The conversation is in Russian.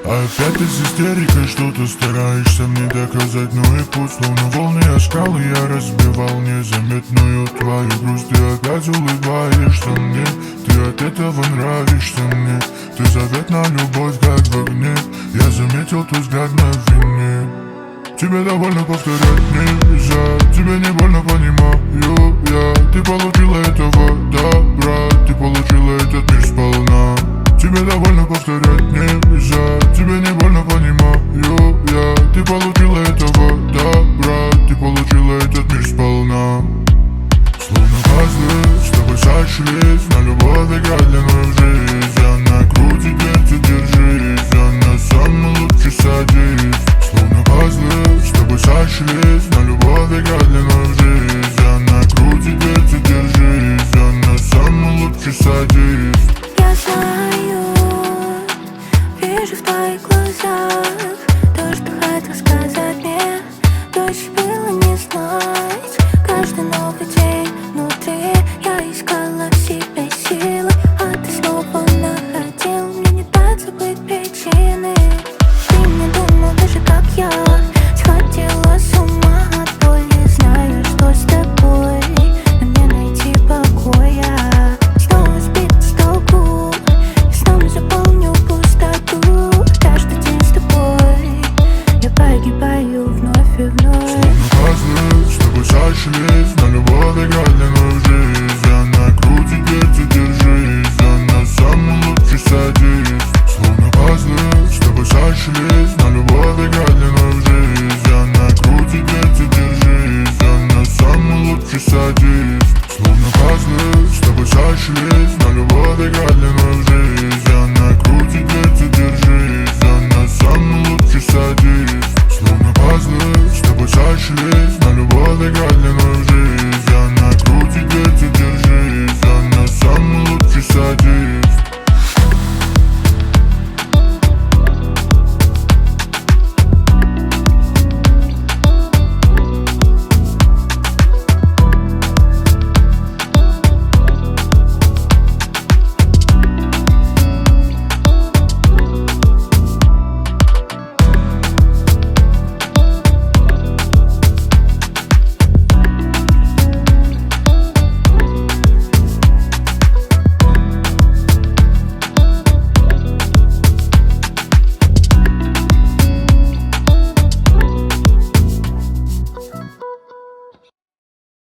Опять ты с истерикой что-то стараешься мне доказать, но и путь, словно волны о скалы я разбивал незаметную твою грусть. Ты опять улыбаешься мне, ты от этого нравишься мне. Ты заветна любовь, как в огне, я заметил твой взгляд на вине. Тебе довольно повторять нельзя, тебе не больно, понимаю я. Ты получила этого добра, ты получила этот мир сполна. Тебе довольно повторять нельзя, тебе не больно, понимаю я. Ты получила этого добра, ты получила этот мир сполна. Словно пазлы с тобой сошлись, на любовь играть длиною в жизнь. Она крутит вертит, держись, она самый лучший садист. Словно пазлы с тобой сошлись, на любовь играть длиною в жизнь. Она крутит вертит, держись, она самый лучший садист. Я знаю, вижу в твоих глазах